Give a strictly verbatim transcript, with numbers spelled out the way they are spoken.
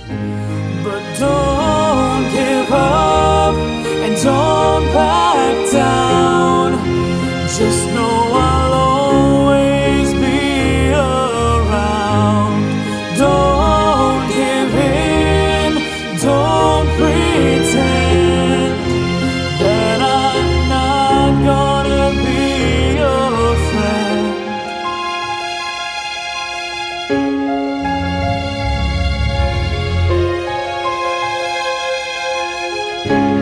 But don't give up and don't back down. Just know I'll always be around. Don't give in, don't pretend that I'm not gonna be your friend. Thank